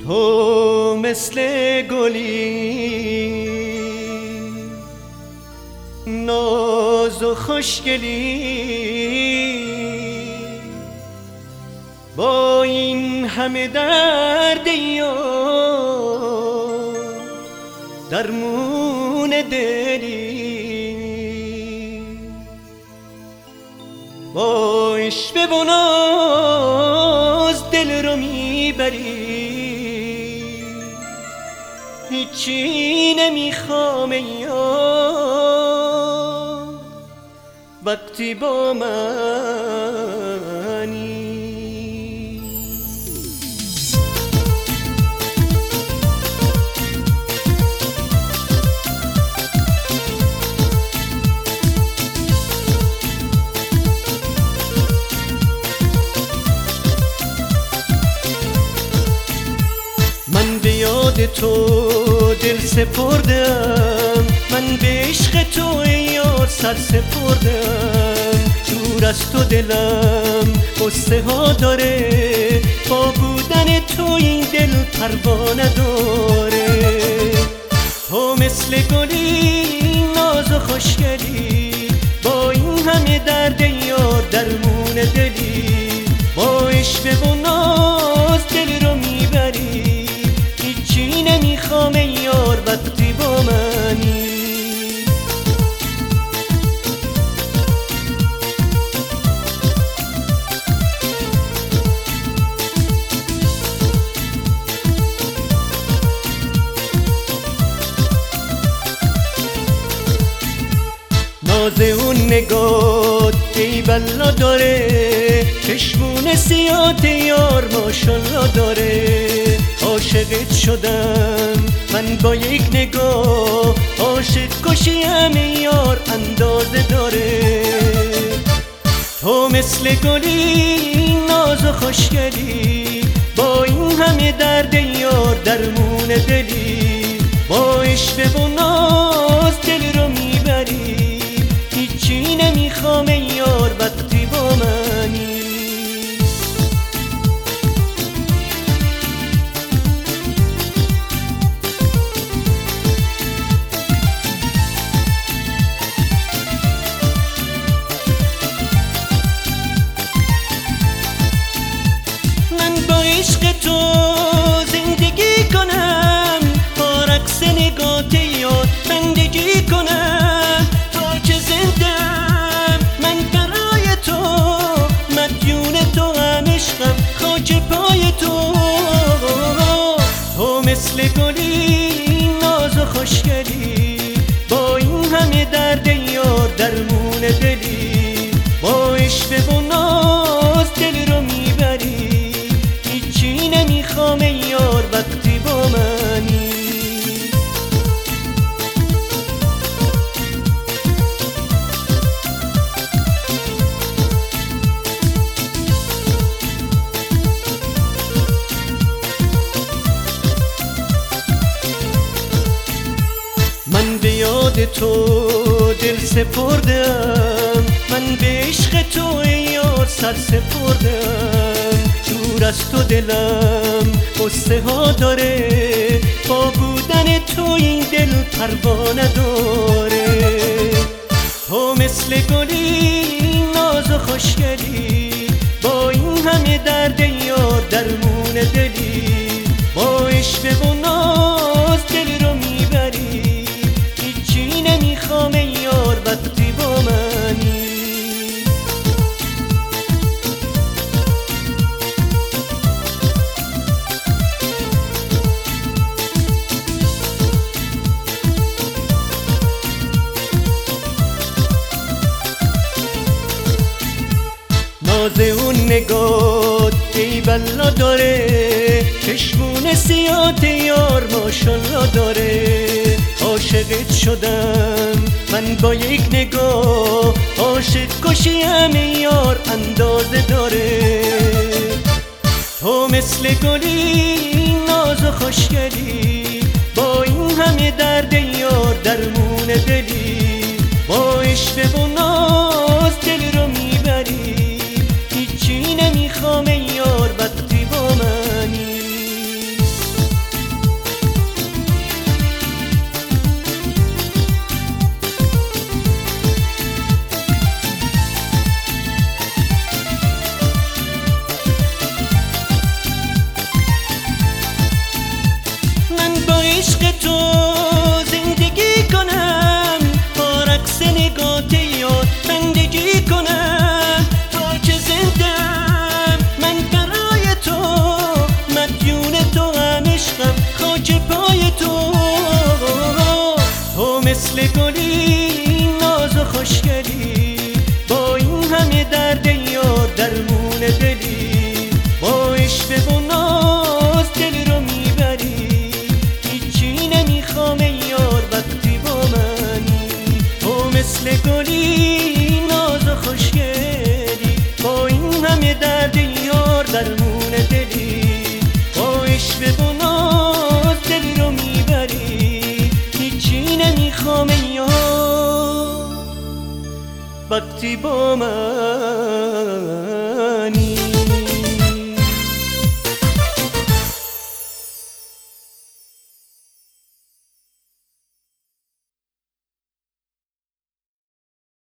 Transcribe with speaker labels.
Speaker 1: تو مثل گلی ناز و خوشگلی، با این همه درد یار درمون دلی، با عشوه و ناز دل رو میبری، هیچی نمیخوام یار وقتی با منی. من به یاد تو دل سپردم، من به عشق تو یار سر سپردم. دور از تو دلم قصه ها داره، با بودن تو این دل پروا نداره. تو مثل گلی ناز و خوشگلی، با این همه درد یار درمون دلی، با عشوه و ناز دل رو میبری، هیچی نمیخوام یار وقتی با منی. ناز اون نگاه ای بلا داره، چشمون سیاه یار ماشالله داره. عاشقت شدم من با یک نگاه، عاشق کشیم یار اندازه داره. تو مثل گلی ناز و خوشگلی، با این همه درد یار درمون دلی، با عشوه و ناز دل رو میبری، هیچی نمیخوام یار وقتی با منی. من با عشق تو زندگی کنم، با رقص نگات یار بندگی کنم. تا که زندم من برای تو، مدیون تو هم عشقم خاک پای تو. تو مثل گلی ناز و خوشگلی، با این همه درد یار درمون دلی، با عشوه و ناز دل رو میبری، هیچی نمیخوام یار وقتی با منی. من به یاد تو دل سپردم، من به عشق تو یار سر سپردم. دور از تو دلم قصه ها داره، با بودن تو این دل پروا نداره. تو مثل گلی ناز و خوشگلی، با این همه درد یار درمون دلی، با عشوه و ناز دل رو میبری، هیچی نمیخوام یار وقتی با منی. ناز اون نگاه ای بلا داره، چشمون سیاه یار ماشالله داره. عاشقت شدم من با یک نگاه، عاشق کشیم یار اندازه داره. تو مثل گلی ناز و خوشگلی، با این همه درد یار درمون دلی، با عشوه و ناز دل رو میبری، هیچی نمیخوام یار وقتی با منی. درمون دلی، با عشق و ناز دلی رو میبری، هیچی نمیخوام ای یار وقتی با من